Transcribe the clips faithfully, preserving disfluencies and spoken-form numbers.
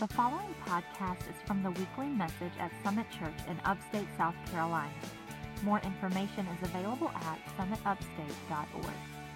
The following podcast is from the weekly message at Summit Church in upstate South Carolina. More information is available at summit upstate dot org.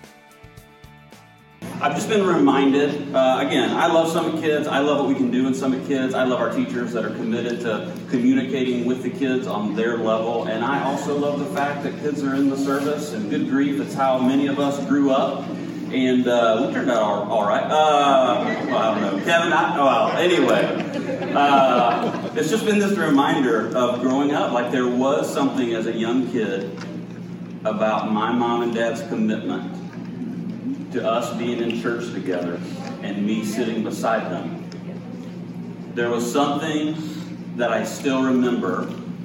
I've just been reminded, uh, again, I love Summit Kids. I love what we can do in Summit Kids. I love our teachers that are committed to communicating with the kids on their level. And I also love the fact that kids are in the service, and good grief, it's how many of us grew up. And uh, we turned out all, all right. Uh, well, I don't know. Kevin, I, well, anyway. Uh, it's just been this reminder of growing up. Like there was something as a young kid about my mom and dad's commitment to us being in church together and me sitting beside them. There was something that I still remember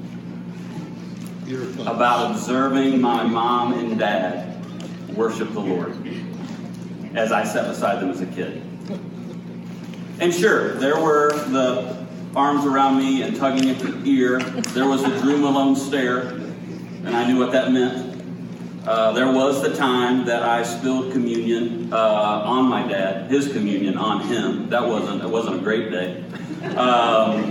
about observing my mom and dad worship the Lord as I sat beside them as a kid. And sure, there were the arms around me and tugging at the ear. There was the Drew Malone stare, and I knew what that meant. Uh, there was the time that I spilled communion uh, on my dad, his communion on him. That wasn't, it wasn't a great day. Um,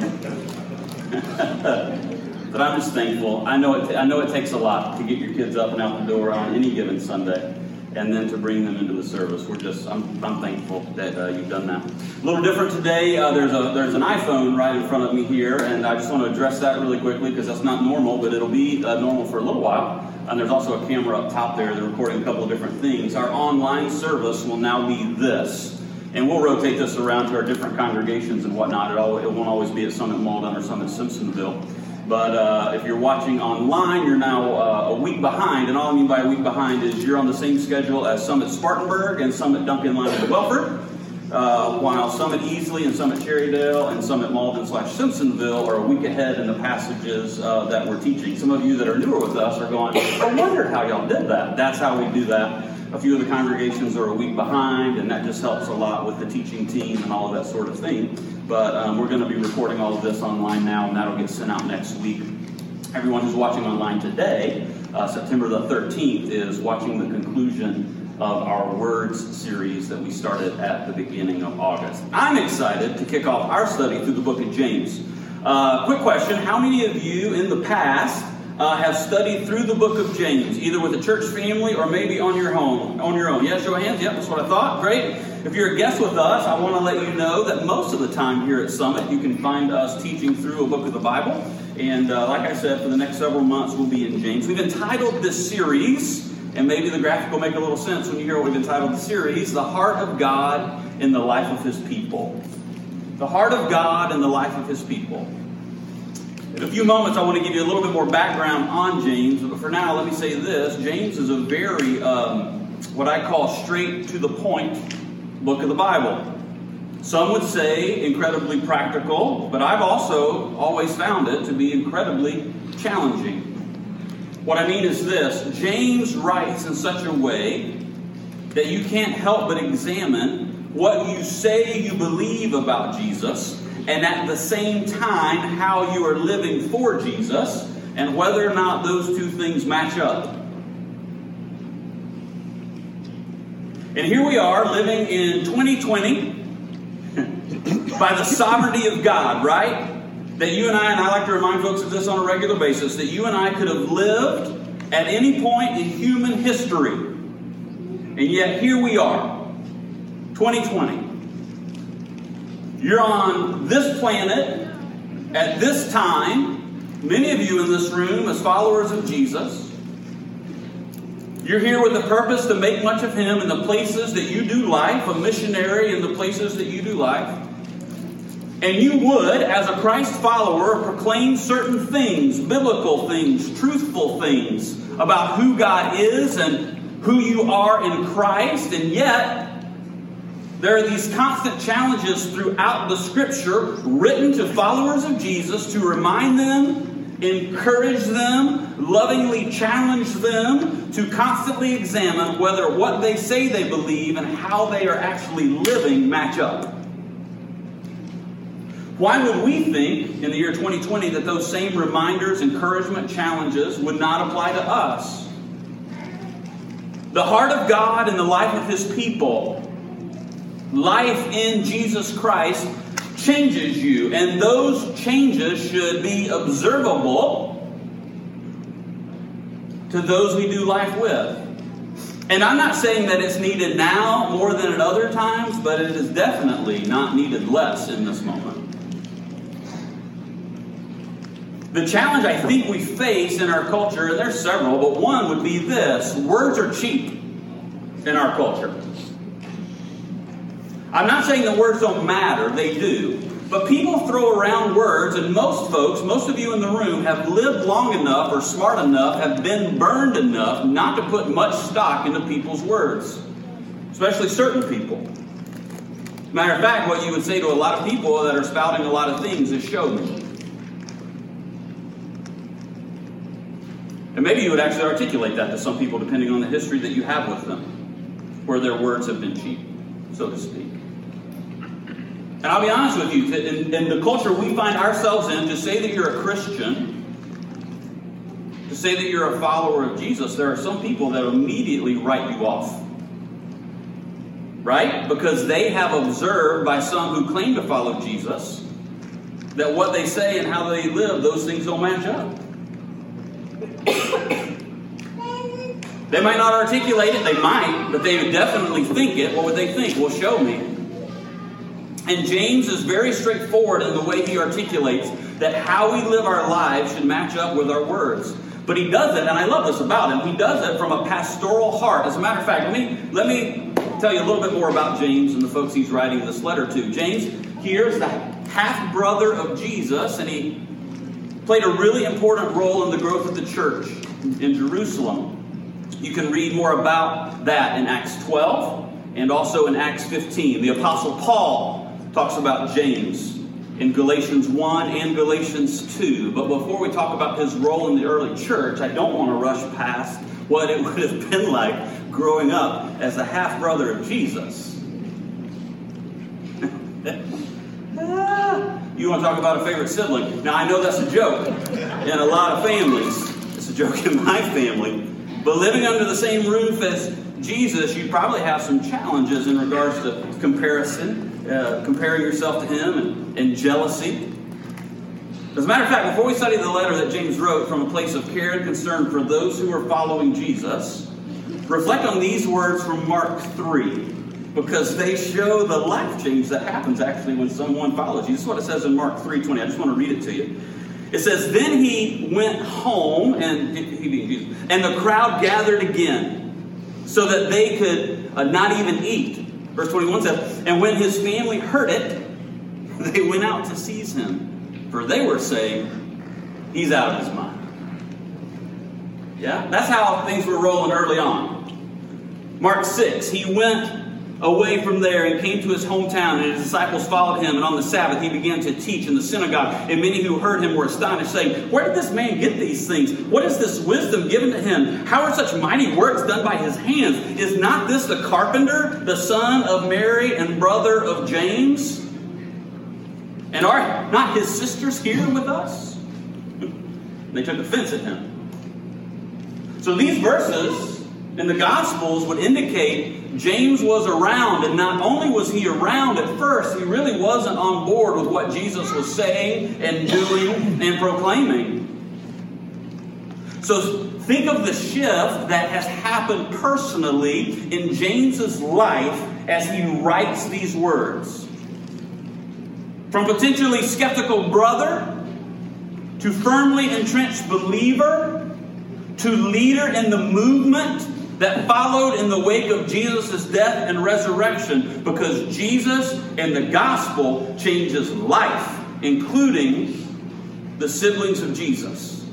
but I'm just thankful. I know it. I know it takes a lot to get your kids up and out the door on any given Sunday, and then to bring them into the service. We're just, I'm, I'm thankful that uh, you've done that. A little different today. Uh, there's a there's an iPhone right in front of me here, and I just want to address that really quickly because that's not normal, but it'll be uh, normal for a little while. And there's also a camera up top there. They're recording a couple of different things. Our online service will now be this. And we'll rotate this around to our different congregations and whatnot. It, all, it won't always be at Summit Malden or Summit Simpsonville. But uh, if you're watching online, you're now uh, a week behind. And all I mean by a week behind is you're on the same schedule as Summit Spartanburg and Summit Duncan Lyon Welford. Uh, while Summit Easley and Summit Cherrydale and Summit Malden slash Simpsonville are a week ahead in the passages uh, that we're teaching. Some of you that are newer with us are going, I wondered how y'all did that. That's how we do that. A few of the congregations are a week behind, and that just helps a lot with the teaching team and all of that sort of thing. But um, we're going to be recording all of this online now, and that'll get sent out next week. Everyone who's watching online today, uh, September the thirteenth, is watching the conclusion of our Words series that we started at the beginning of August. I'm excited to kick off our study through the book of James. Uh, quick question, how many of you in the past uh, have studied through the book of James, either with a church family or maybe on your home, on your own? Yeah, show of hands. Yep, that's what I thought. Great. If you're a guest with us, I want to let you know that most of the time here at Summit, you can find us teaching through a book of the Bible. And uh, like I said, for the next several months, we'll be in James. We've entitled this series, and maybe the graphic will make a little sense when you hear what we've entitled the series, The Heart of God in the Life of His People. The Heart of God in the Life of His People. In a few moments, I want to give you a little bit more background on James, but for now, let me say this. James is a very, um, what I call straight to the point book of the Bible. Some would say incredibly practical, but I've also always found it to be incredibly challenging. What I mean is this. James writes in such a way that you can't help but examine what you say you believe about Jesus, and at the same time how you are living for Jesus, and whether or not those two things match up. And here we are living in twenty twenty by the sovereignty of God, right? That you and I, and I like to remind folks of this on a regular basis, that you and I could have lived at any point in human history. And yet here we are, twenty twenty. You're on this planet at this time. Many of you in this room as followers of Jesus. You're here with the purpose to make much of Him in the places that you do life, a missionary in the places that you do life. And you would, as a Christ follower, proclaim certain things, biblical things, truthful things about who God is and who you are in Christ. And yet, there are these constant challenges throughout the Scripture written to followers of Jesus to remind them, encourage them, lovingly challenge them to constantly examine whether what they say they believe and how they are actually living match up. Why would we think in the year twenty twenty that those same reminders, encouragement, challenges would not apply to us? The heart of God in the life of His people, life in Jesus Christ, changes you, and those changes should be observable to those we do life with. And I'm not saying that it's needed now more than at other times, but it is definitely not needed less in this moment. The challenge I think we face in our culture, and there's several, but one would be this: words are cheap in our culture. I'm not saying that words don't matter, they do. But people throw around words, and most folks, most of you in the room, have lived long enough or smart enough, have been burned enough not to put much stock into people's words, especially certain people. Matter of fact, what you would say to a lot of people that are spouting a lot of things is show me. And maybe you would actually articulate that to some people depending on the history that you have with them, where their words have been cheap, so to speak. And I'll be honest with you, in, in the culture we find ourselves in, to say that you're a Christian, to say that you're a follower of Jesus, there are some people that immediately write you off. Right? Because they have observed by some who claim to follow Jesus that what they say and how they live, those things don't match up. They might not articulate it, they might, but they would definitely think it. What would they think? Well, show me. And James is very straightforward in the way he articulates that how we live our lives should match up with our words. But he does it, and I love this about him, he does it from a pastoral heart. As a matter of fact, let me, let me tell you a little bit more about James and the folks he's writing this letter to. James here is the half-brother of Jesus, and he played a really important role in the growth of the church in Jerusalem. You can read more about that in Acts twelve and also in Acts fifteen. The Apostle Paul talks about James in Galatians one and Galatians two. But before we talk about his role in the early church, I don't want to rush past what it would have been like growing up as a half-brother of Jesus. You want to talk about a favorite sibling? Now, I know that's a joke in a lot of families. It's a joke in my family. But living under the same roof as Jesus, you probably have some challenges in regards to comparison, uh, comparing yourself to him, and, and jealousy. As a matter of fact, before we study the letter that James wrote from a place of care and concern for those who are following Jesus, reflect on these words from Mark three, because they show the life change that happens actually when someone follows you. This is what it says in Mark three twenty. I just want to read it to you. It says, "Then he went home," and he being Jesus, "and the crowd gathered again, so that they could uh, not even eat." Verse twenty-one says, "And when his family heard it, they went out to seize him, for they were saying, 'He's out of his mind.'" Yeah, that's how things were rolling early on. Mark six, "He went away from there and came to his hometown, and his disciples followed him. And on the Sabbath he began to teach in the synagogue. And many who heard him were astonished, saying, 'Where did this man get these things? What is this wisdom given to him? How are such mighty works done by his hands? Is not this the carpenter, the son of Mary and brother of James? And are not his sisters here with us?' They took offense at him." So these verses in the Gospels would indicate James was around, and not only was he around at first, he really wasn't on board with what Jesus was saying and doing and proclaiming. So think of the shift that has happened personally in James's life as he writes these words. From potentially skeptical brother to firmly entrenched believer to leader in the movement that followed in the wake of Jesus' death and resurrection, because Jesus and the gospel changes life, including the siblings of Jesus.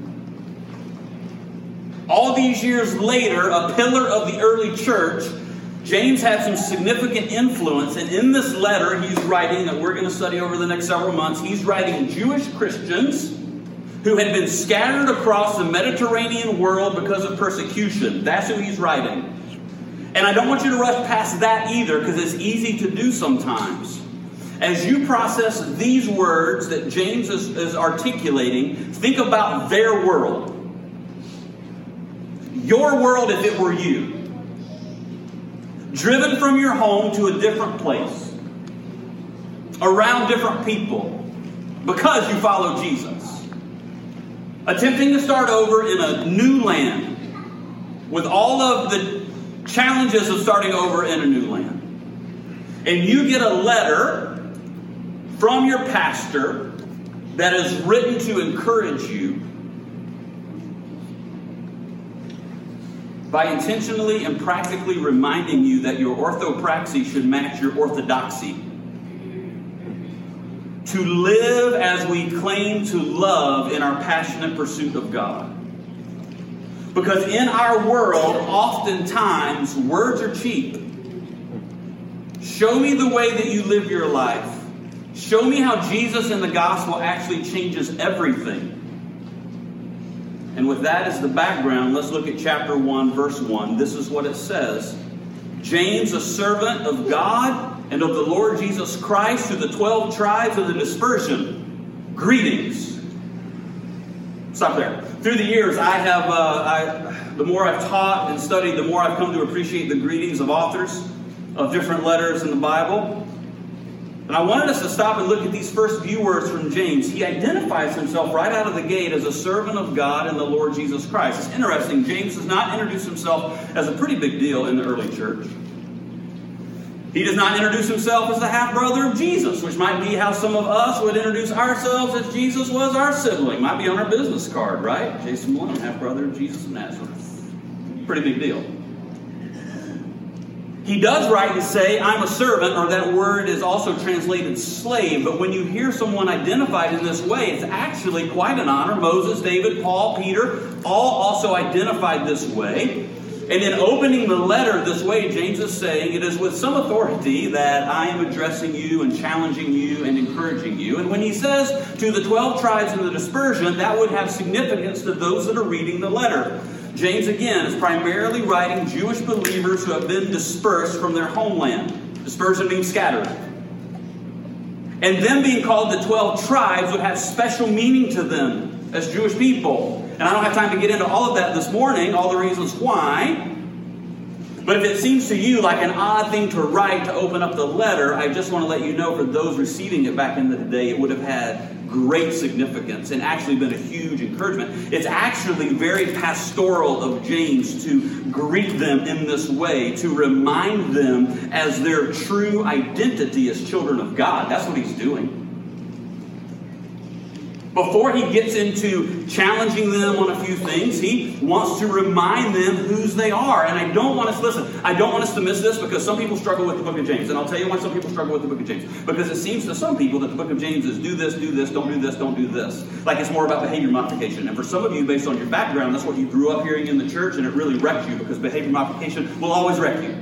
All these years later, a pillar of the early church, James had some significant influence, and in this letter he's writing, that we're going to study over the next several months, he's writing Jewish Christians who had been scattered across the Mediterranean world because of persecution. That's who he's writing. And I don't want you to rush past that either, because it's easy to do sometimes. As you process these words that James is, is articulating, think about their world. Your world if it were you. Driven from your home to a different place. around different people because you follow Jesus. Attempting to start over in a new land with all of the challenges of starting over in a new land. And you get a letter from your pastor that is written to encourage you by intentionally and practically reminding you that your orthopraxy should match your orthodoxy. To live as we claim to love in our passionate pursuit of God. Because in our world, oftentimes, words are cheap. Show me the way that you live your life. Show me how Jesus and the gospel actually changes everything. And with that as the background, let's look at chapter one, verse one. This is what it says. James, a servant of God and of the Lord Jesus Christ, to the twelve tribes of the dispersion, greetings. Stop there. Through the years, I have, uh, I, the more I've taught and studied, the more I've come to appreciate the greetings of authors of different letters in the Bible. And I wanted us to stop and look at these first few words from James. He identifies himself right out of the gate as a servant of God and the Lord Jesus Christ. It's interesting. James does not introduce himself as a pretty big deal in the early church. He does not introduce himself as the half-brother of Jesus, which might be how some of us would introduce ourselves as Jesus was our sibling. Might be on our business card, right? Jason Malone, half-brother of Jesus of Nazareth. Pretty big deal. He does write and say, I'm a servant, or that word is also translated slave. But when you hear someone identified in this way, it's actually quite an honor. Moses, David, Paul, Peter, all also identified this way. And in opening the letter this way, James is saying, it is with some authority that I am addressing you and challenging you and encouraging you. And when he says to the twelve tribes in the dispersion, that would have significance to those that are reading the letter. James, again, is primarily writing Jewish believers who have been dispersed from their homeland. Dispersion means scattered. And them being called the twelve tribes would have special meaning to them as Jewish people. And I don't have time to get into all of that this morning, all the reasons why. But if it seems to you like an odd thing to write to open up the letter, I just want to let you know for those receiving it back in the day, it would have had great significance and actually been a huge encouragement. It's actually very pastoral of James to greet them in this way, to remind them as their true identity as children of God. That's what he's doing. Before he gets into challenging them on a few things, he wants to remind them whose they are. And I don't want us, listen, I don't want us to miss this because some people struggle with the book of James. And I'll tell you why some people struggle with the book of James. Because it seems to some people that the book of James is do this, do this, don't do this, don't do this. Like it's more about behavior modification. And for some of you, based on your background, that's what you grew up hearing in the church, and it really wrecked you because behavior modification will always wreck you.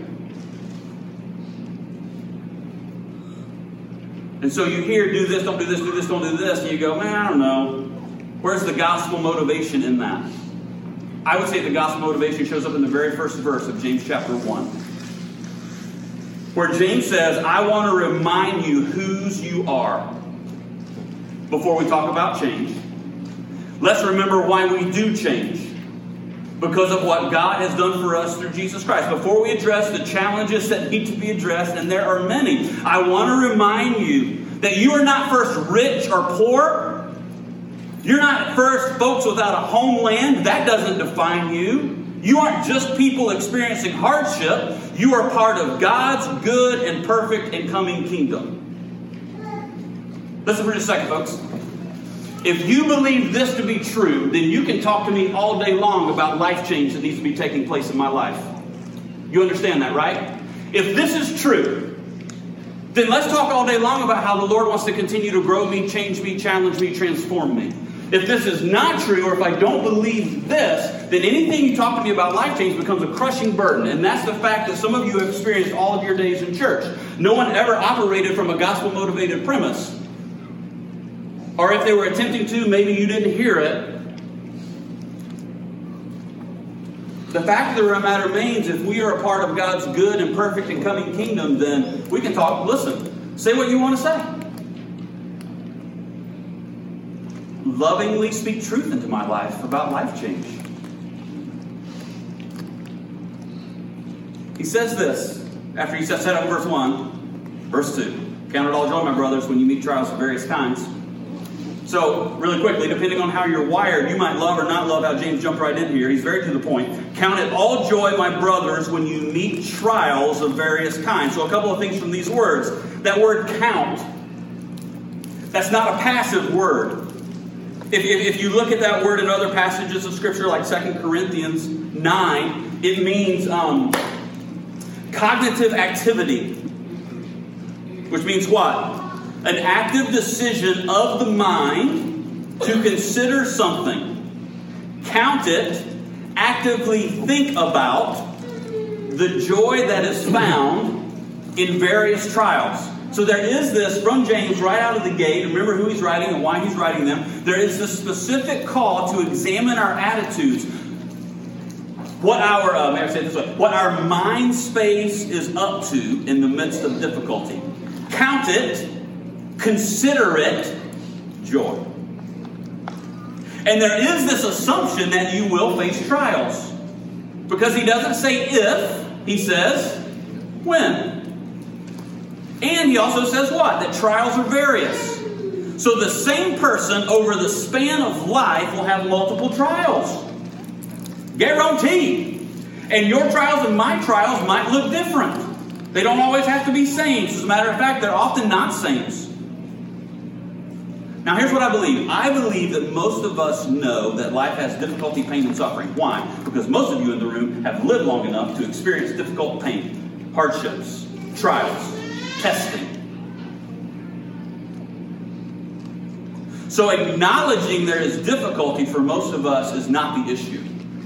And so you hear, do this, don't do this, do this, don't do this, and you go, man, I don't know. Where's the gospel motivation in that? I would say the gospel motivation shows up in the very first verse of James chapter one. Where James says, I want to remind you whose you are. Before we talk about change, let's remember why we do change. Because of what God has done for us through Jesus Christ. Before we address the challenges that need to be addressed, and there are many, I want to remind you that you are not first rich or poor. You're not first folks without a homeland. That doesn't define you. You aren't just people experiencing hardship. You are part of God's good and perfect and coming kingdom. Listen for just a second, folks. If you believe this to be true, then you can talk to me all day long about life change that needs to be taking place in my life. You understand that, right? If this is true, then let's talk all day long about how the Lord wants to continue to grow me, change me, challenge me, transform me. If this is not true, or if I don't believe this, then anything you talk to me about life change becomes a crushing burden. And that's the fact that some of you have experienced all of your days in church. No one ever operated from a gospel-motivated premise. Or if they were attempting to, maybe you didn't hear it. The fact of the matter remains, if we are a part of God's good and perfect and coming kingdom, then we can talk. Listen, say what you want to say. Lovingly speak truth into my life about life change. He says this, after he says that in verse one, verse two. Count it all joy, my brothers, when you meet trials of various kinds. So, really quickly, depending on how you're wired, you might love or not love how James jumped right in here. He's very to the point. Count it all joy, my brothers, when you meet trials of various kinds. So a couple of things from these words. That word count, that's not a passive word. If, if, if you look at that word in other passages of Scripture, like Second Corinthians nine, it means um, cognitive activity. Which means what? An active decision of the mind to consider something, count it, actively think about the joy that is found in various trials. So there is this from James right out of the gate. Remember who he's writing and why he's writing them. There is this specific call to examine our attitudes. What our, uh, may I say it this way, what our mind space is up to in the midst of difficulty. Count it. Consider it joy. And there is this assumption that you will face trials. Because he doesn't say if, he says when. And he also says what? That trials are various. So the same person over the span of life will have multiple trials. Guaranteed. And your trials and my trials might look different. They don't always have to be same. As a matter of fact, they're often not same. Now, here's what I believe. I believe that most of us know that life has difficulty, pain, and suffering. Why? Because most of you in the room have lived long enough to experience difficult pain, hardships, trials, testing. So acknowledging there is difficulty for most of us is not the issue.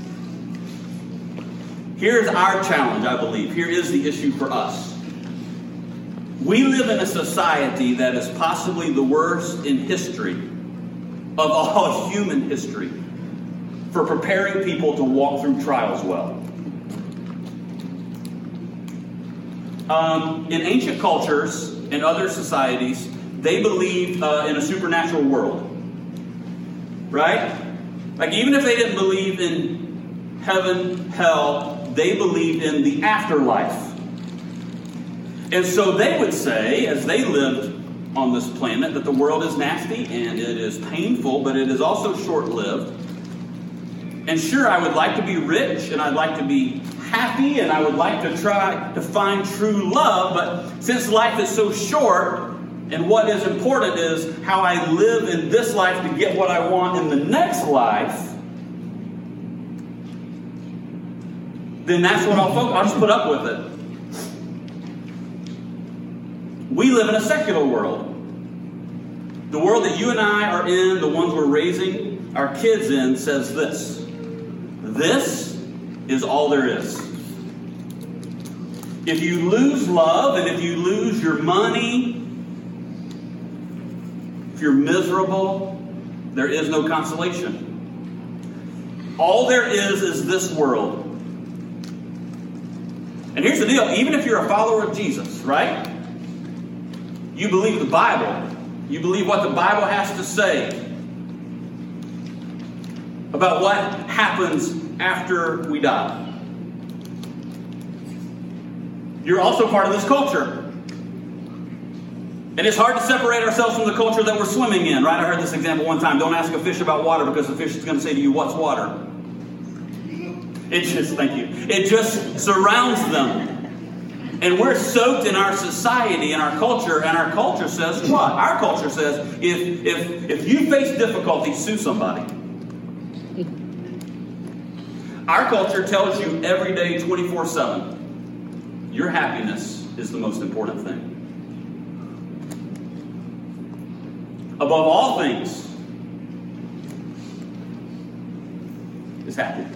Here's our challenge, I believe. Here is the issue for us. We live in a society that is possibly the worst in history, of all human history, for preparing people to walk through trials well. Um, in ancient cultures and other societies, they believed uh, in a supernatural world. Right? Like even if they didn't believe in heaven, hell, they believed in the afterlife. And so they would say, as they lived on this planet, that the world is nasty and it is painful, but it is also short-lived. And sure, I would like to be rich and I'd like to be happy and I would like to try to find true love, but since life is so short and what is important is how I live in this life to get what I want in the next life, then that's what I'll focus. I'll just put up with it. We live in a secular world. The world that you and I are in, the ones we're raising our kids in, says this. This is all there is. If you lose love and if you lose your money, if you're miserable, there is no consolation. All there is is this world. And here's the deal. Even if you're a follower of Jesus, right? You believe the Bible. You believe what the Bible has to say about what happens after we die. You're also part of this culture. And it's hard to separate ourselves from the culture that we're swimming in, right? I heard this example one time. Don't ask a fish about water because the fish is going to say to you, what's water? It just, thank you. It just surrounds them. And we're soaked in our society and our culture, and our culture says what? Our culture says, if if if you face difficulty, sue somebody. Our culture tells you every day, twenty-four seven, your happiness is the most important thing. Above all things is happiness.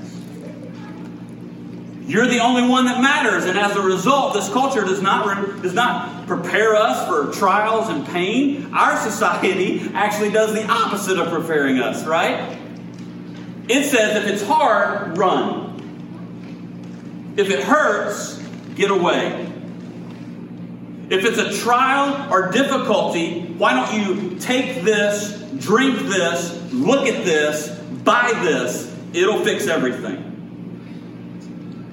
You're the only one that matters, and as a result, this culture does not re- does not prepare us for trials and pain. Our society actually does the opposite of preparing us, right? It says if it's hard, run. If it hurts, get away. If it's a trial or difficulty, why don't you take this, drink this, look at this, buy this? It'll fix everything.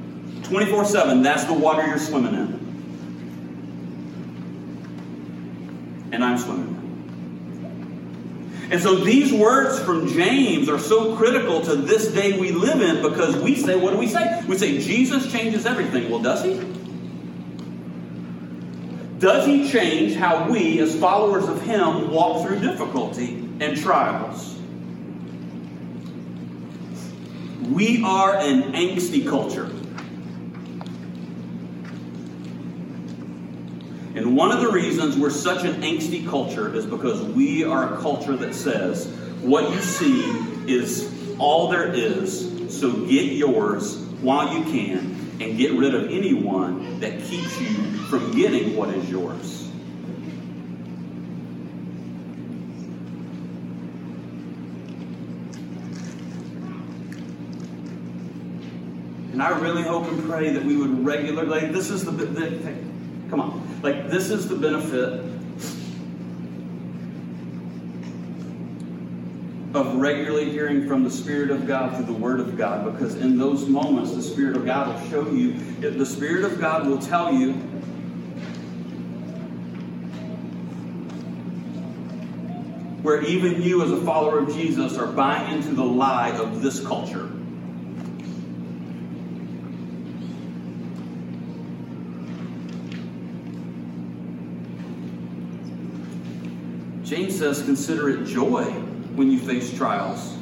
twenty-four seven, that's the water you're swimming in. and I'm swimming. And so these words from James are so critical to this day we live in, because we say, what do we say? We say Jesus changes everything. Well, does he? Does he change how we, as followers of him, walk through difficulty and trials? We are an angsty culture. And one of the reasons we're such an angsty culture is because we are a culture that says, what you see is all there is, so get yours while you can, and get rid of anyone that keeps you from getting what is yours. And I really hope and pray that we would regularly, like, this is the, the come on, like, this is the benefit of regularly hearing from the Spirit of God through the Word of God, because in those moments, the Spirit of God will show you, the Spirit of God will tell you where even you as a follower of Jesus are buying into the lie of this culture. James says, consider it joy when you face trials.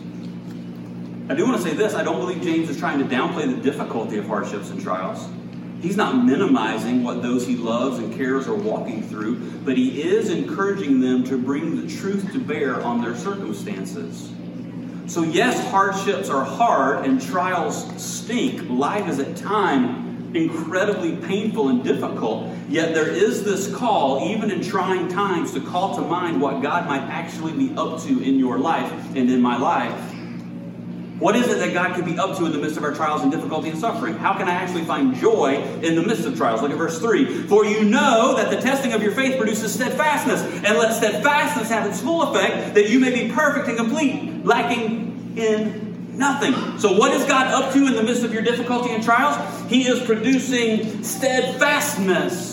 I do want to say this. I don't believe James is trying to downplay the difficulty of hardships and trials. He's not minimizing what those he loves and cares are walking through, but he is encouraging them to bring the truth to bear on their circumstances. So yes, hardships are hard and trials stink. Life is at times incredibly painful and difficult, yet there is this call, even in trying times, to call to mind what God might actually be up to in your life and in my life. What is it that God could be up to in the midst of our trials and difficulty and suffering? How can I actually find joy in the midst of trials? Look at verse three. For you know that the testing of your faith produces steadfastness, and let steadfastness have its full effect, that you may be perfect and complete, lacking in nothing. So what is God up to in the midst of your difficulty and trials? He is producing steadfastness.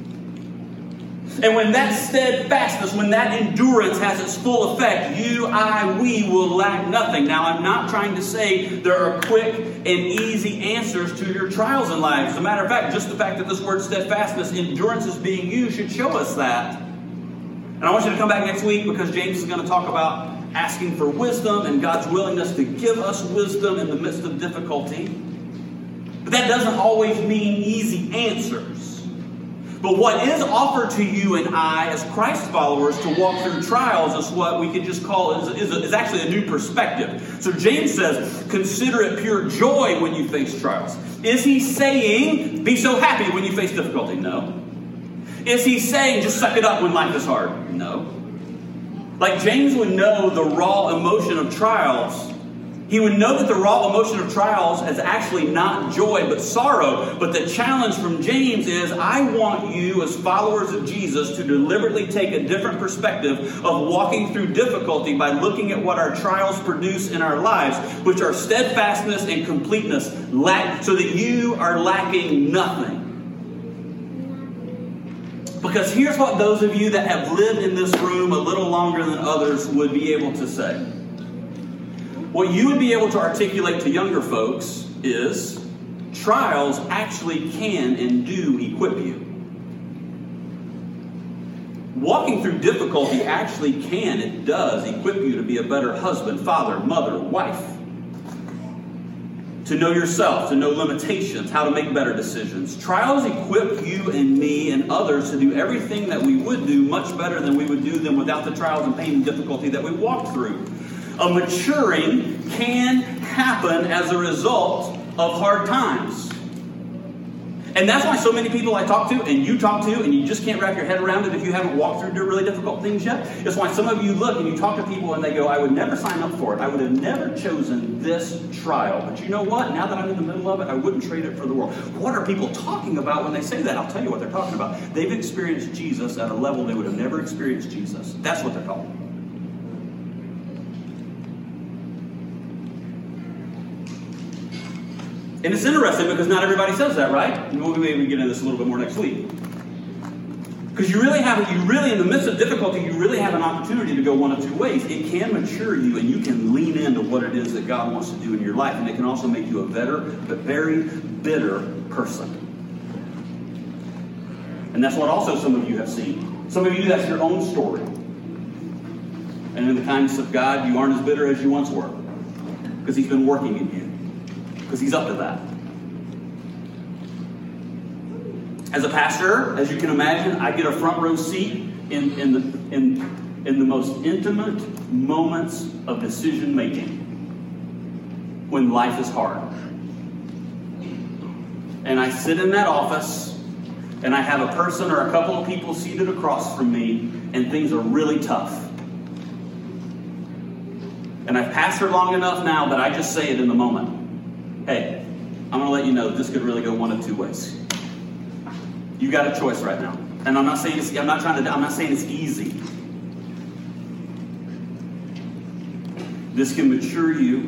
And when that steadfastness, when that endurance has its full effect, you, I, we will lack nothing. Now, I'm not trying to say there are quick and easy answers to your trials in life. As a matter of fact, just the fact that this word steadfastness, endurance, is being used should show us that. And I want you to come back next week, because James is going to talk about asking for wisdom and God's willingness to give us wisdom in the midst of difficulty. But that doesn't always mean easy answers. But what is offered to you and I as Christ followers to walk through trials is what we could just call, is, is, is actually a new perspective. So James says, consider it pure joy when you face trials. Is he saying, be so happy when you face difficulty? No. Is he saying, just suck it up when life is hard? No. Like, James would know the raw emotion of trials. He would know that the raw emotion of trials is actually not joy but sorrow. But the challenge from James is, I want you as followers of Jesus to deliberately take a different perspective of walking through difficulty by looking at what our trials produce in our lives, which are steadfastness and completeness, lack, so that you are lacking nothing. Because here's what those of you that have lived in this room a little longer than others would be able to say. What you would be able to articulate to younger folks is, trials actually can and do equip you. Walking through difficulty actually can, it does, equip you to be a better husband, father, mother, wife. To know yourself, to know limitations, how to make better decisions. Trials equip you and me and others to do everything that we would do much better than we would do them without the trials and pain and difficulty that we walk through. A maturing can happen as a result of hard times. And that's why so many people I talk to, and you talk to, and you just can't wrap your head around it if you haven't walked through really difficult things yet. It's why some of you look and you talk to people and they go, I would never sign up for it. I would have never chosen this trial. But you know what? Now that I'm in the middle of it, I wouldn't trade it for the world. What are people talking about when they say that? I'll tell you what they're talking about. They've experienced Jesus at a level they would have never experienced Jesus. That's what they're talking about. And it's interesting because not everybody says that, right? And we'll maybe get into this a little bit more next week. Because you really have, you really, in the midst of difficulty, you really have an opportunity to go one of two ways. It can mature you, and you can lean into what it is that God wants to do in your life, and it can also make you a better, but very bitter person. And that's what also some of you have seen. Some of you, that's your own story. And in the kindness of God, you aren't as bitter as you once were. Because He's been working in you. Because He's up to that. As a pastor, as you can imagine, I get a front row seat in, in, the, in, in the most intimate moments of decision making when life is hard. And I sit in that office, and I have a person or a couple of people seated across from me, and things are really tough. And I've pastored long enough now that I just say it in the moment. Hey, I'm going to let you know this could really go one of two ways. You got a choice right now. And I'm not saying it's, I'm not trying to, I'm not saying it's easy. This can mature you.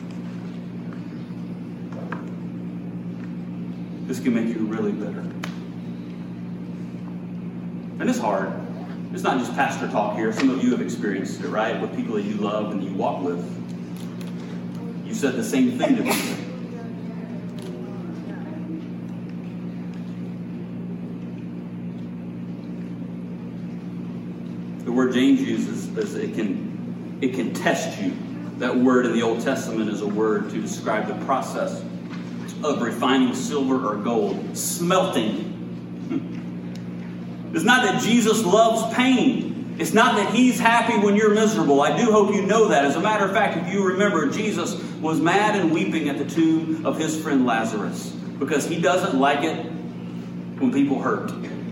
This can make you really bitter. And it's hard. It's not just pastor talk here. Some of you have experienced it, right? With people that you love and you walk with. You said the same thing to me. The word James uses is it can it can test you. That word in the Old Testament is a word to describe the process of refining silver or gold, smelting. It's not that Jesus loves pain. It's not that He's happy when you're miserable. I do hope you know that. As a matter of fact, if you remember, Jesus was mad and weeping at the tomb of His friend Lazarus because He doesn't like it when people hurt.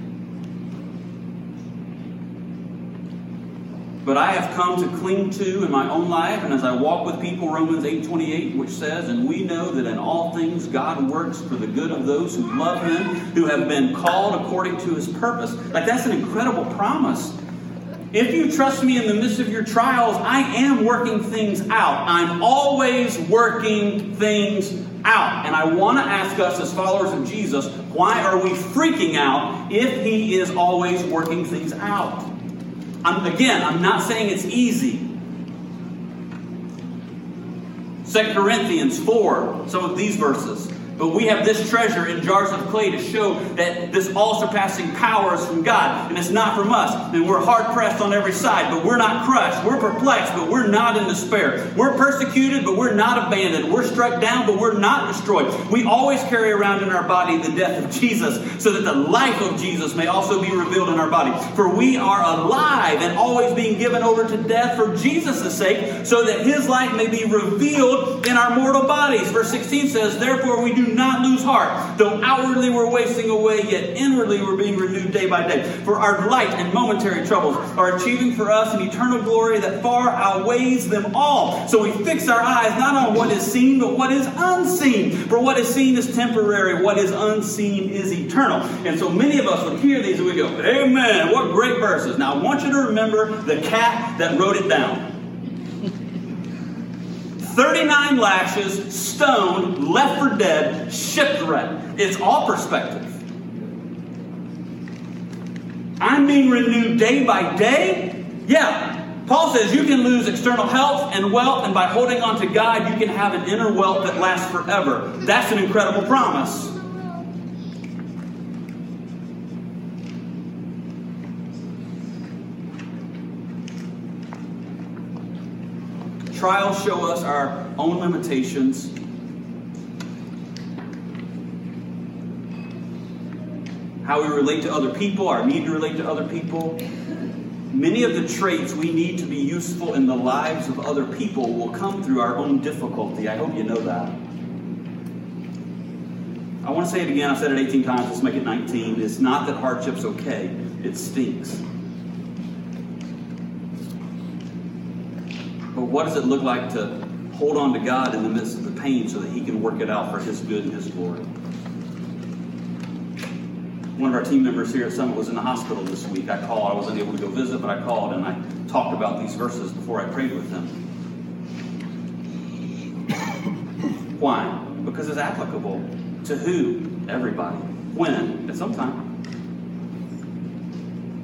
But I have come to cling to in my own life, and as I walk with people, Romans eight twenty-eight, which says, and we know that in all things God works for the good of those who love Him, who have been called according to His purpose. Like, that's an incredible promise. If you trust me in the midst of your trials, I am working things out. I'm always working things out. And I want to ask us as followers of Jesus, why are we freaking out if He is always working things out? I'm, again, I'm not saying it's easy. Second Corinthians four, some of these verses. But we have this treasure in jars of clay to show that this all-surpassing power is from God. And it's not from us. And we're hard-pressed on every side, but we're not crushed. We're perplexed, but we're not in despair. We're persecuted, but we're not abandoned. We're struck down, but we're not destroyed. We always carry around in our body the death of Jesus, so that the life of Jesus may also be revealed in our body. For we are alive and always being given over to death for Jesus' sake, so that His life may be revealed in our mortal bodies. Verse sixteen says, therefore we do not lose heart. Though outwardly we're wasting away, yet inwardly we're being renewed day by day. For our light and momentary troubles are achieving for us an eternal glory that far outweighs them all. So we fix our eyes not on what is seen, but what is unseen. For what is seen is temporary. What is unseen is eternal. And so many of us would hear these and we go, amen, what great verses. Now I want you to remember the cat that wrote it down. thirty-nine lashes, stoned, left for dead, shipwrecked. It's all perspective. I'm being renewed day by day. Yeah. Paul says you can lose external health and wealth, and by holding on to God, you can have an inner wealth that lasts forever. That's an incredible promise. Trials show us our own limitations. How we relate to other people, our need to relate to other people. Many of the traits we need to be useful in the lives of other people will come through our own difficulty. I hope you know that. I want to say it again. I've said it eighteen times. Let's make it nineteen. It's not that hardship's okay. It stinks. But what does it look like to hold on to God in the midst of the pain so that He can work it out for His good and His glory? One of our team members here at Summit was in the hospital this week. I called. I wasn't able to go visit, but I called and I talked about these verses before I prayed with him. Why? Because it's applicable to who? Everybody. When? At some time.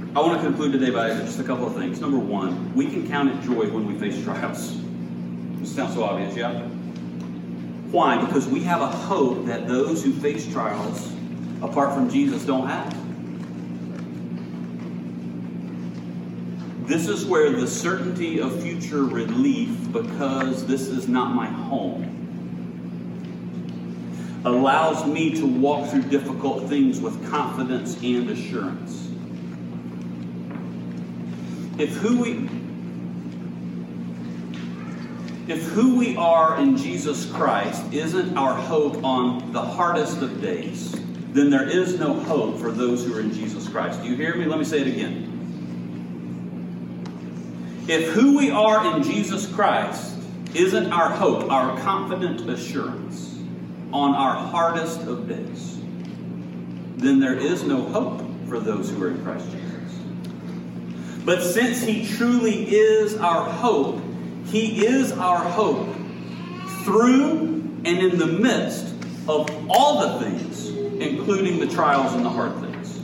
I want to conclude today by just a couple of things. Number one, we can count it joy when we face trials. This sounds so obvious, yeah? Why? Because we have a hope that those who face trials apart from Jesus don't have. This is where the certainty of future relief, because this is not my home, allows me to walk through difficult things with confidence and assurance. If who we if who we are in Jesus Christ isn't our hope on the hardest of days, then there is no hope for those who are in Jesus Christ. Do you hear me? Let me say it again. If who we are in Jesus Christ isn't our hope, our confident assurance on our hardest of days, then there is no hope for those who are in Christ Jesus. But since He truly is our hope, He is our hope through and in the midst of all the things, including the trials and the hard things.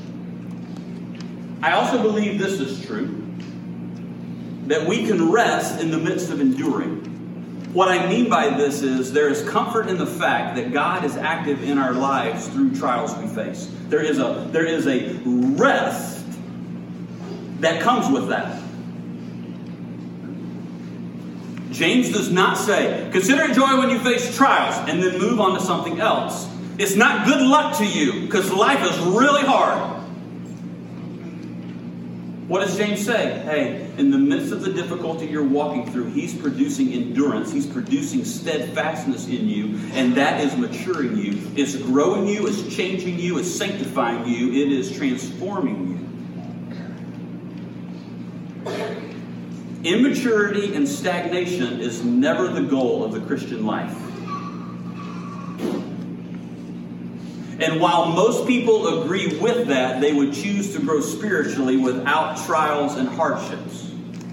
I also believe this is true, that we can rest in the midst of enduring. What I mean by this is there is comfort in the fact that God is active in our lives through trials we face. There is a, there is a rest that comes with that. James does not say, consider it joy when you face trials, and then move on to something else. It's not good luck to you, because life is really hard. What does James say? Hey, in the midst of the difficulty you're walking through, He's producing endurance. He's producing steadfastness in you, and that is maturing you. It's growing you, it's changing you, it's sanctifying you, it is transforming you. Immaturity and stagnation is never the goal of the Christian life. And while most people agree with that, they would choose to grow spiritually without trials and hardships.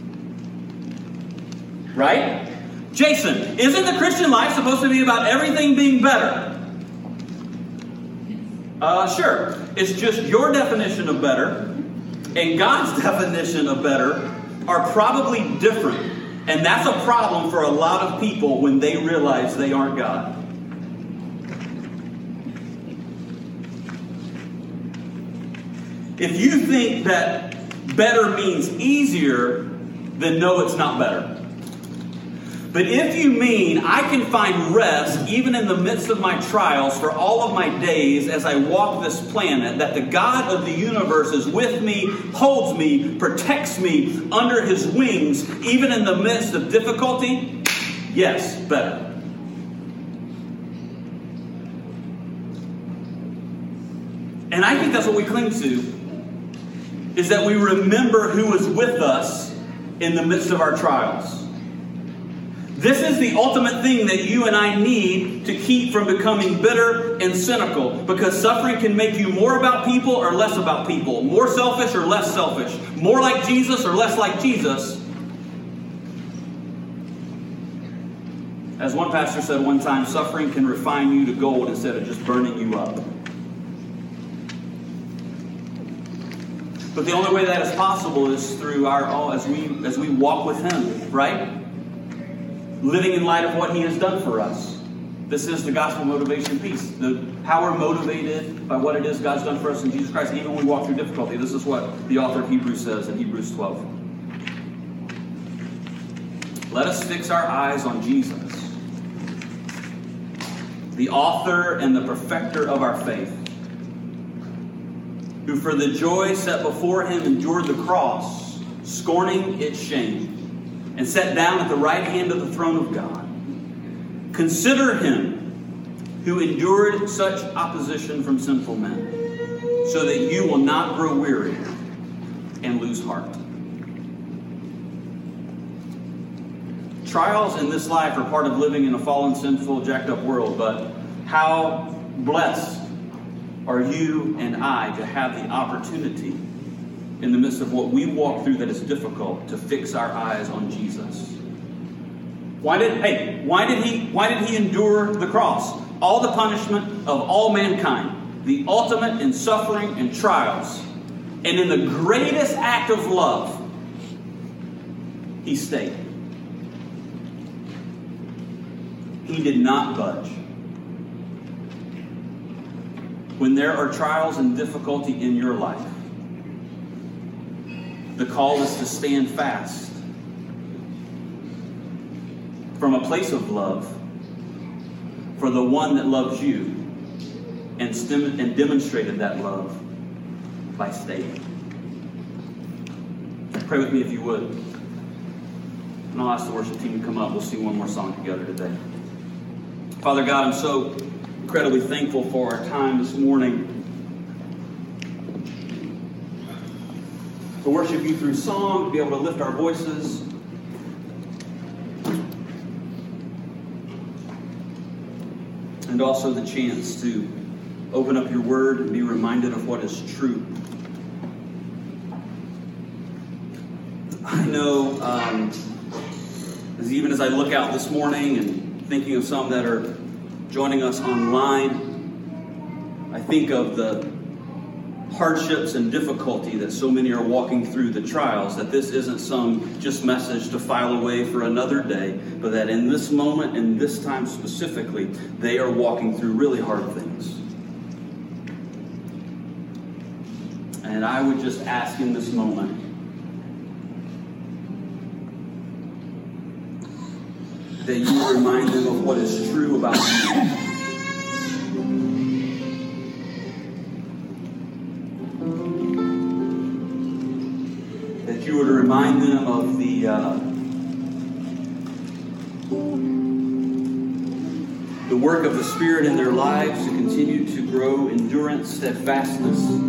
Right? Jason, isn't the Christian life supposed to be about everything being better? Uh, sure. It's just your definition of better and God's definition of better are probably different. And that's a problem for a lot of people when they realize they aren't God. If you think that better means easier, then no, it's not better. But if you mean I can find rest even in the midst of my trials for all of my days as I walk this planet, that the God of the universe is with me, holds me, protects me under His wings, even in the midst of difficulty, yes, better. And I think that's what we cling to, is that we remember who is with us in the midst of our trials. This is the ultimate thing that you and I need to keep from becoming bitter and cynical, because suffering can make you more about people or less about people, more selfish or less selfish, more like Jesus or less like Jesus. As one pastor said one time, suffering can refine you to gold instead of just burning you up. But the only way that is possible is through our, as we as we walk with Him, right? Living in light of what He has done for us. This is the gospel motivation piece. The, how we're motivated by what it is God's done for us in Jesus Christ, even when we walk through difficulty. This is what the author of Hebrews says in Hebrews twelve. Let us fix our eyes on Jesus, the author and the perfecter of our faith, who for the joy set before Him endured the cross, scorning its shame, and sat down at the right hand of the throne of God. Consider Him who endured such opposition from sinful men, so that you will not grow weary and lose heart. Trials in this life are part of living in a fallen, sinful, jacked up world, but how blessed are you and I to have the opportunity in the midst of what we walk through that is difficult to fix our eyes on Jesus. Why did hey, why did he why did he endure the cross? All the punishment of all mankind, the ultimate in suffering and trials. And in the greatest act of love, he stayed. He did not budge. When there are trials and difficulty in your life, the call is to stand fast from a place of love for the one that loves you and, stem- and demonstrated that love by staying. Pray with me if you would. And I'll ask the worship team to come up. We'll sing one more song together today. Father God, I'm so incredibly thankful for our time this morning to worship you through song, to be able to lift our voices. And also the chance to open up your word and be reminded of what is true. I know, um, as even as I look out this morning and thinking of some that are joining us online, I think of the hardships and difficulty that so many are walking through, the trials, that this isn't some just message to file away for another day, but that in this moment, in this time specifically, they are walking through really hard things. And I would just ask in this moment, that you remind them of what is true about you. That you would remind them of the uh, the work of the Spirit in their lives to continue to grow endurance, steadfastness.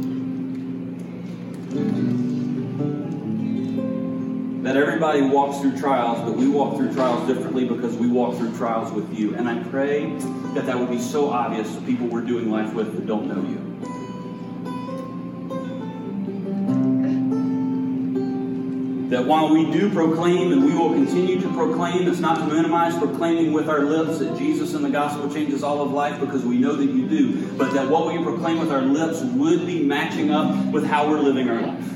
That everybody walks through trials, but we walk through trials differently because we walk through trials with you. And I pray that that would be so obvious to people we're doing life with that don't know you. That while we do proclaim, and we will continue to proclaim, it's not to minimize proclaiming with our lips that Jesus and the gospel changes all of life, because we know that you do, but that what we proclaim with our lips would be matching up with how we're living our life.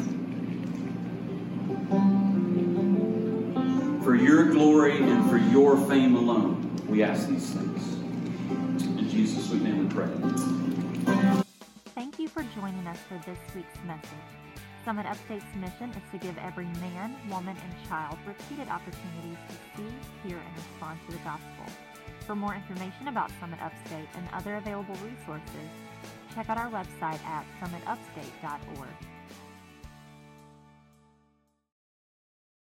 For your glory and for your fame alone, we ask these things. In Jesus' sweet name we pray. Thank you for joining us for this week's message. Summit Upstate's mission is to give every man, woman, and child repeated opportunities to see, hear, and respond to the gospel. For more information about Summit Upstate and other available resources, check out our website at summit upstate dot org.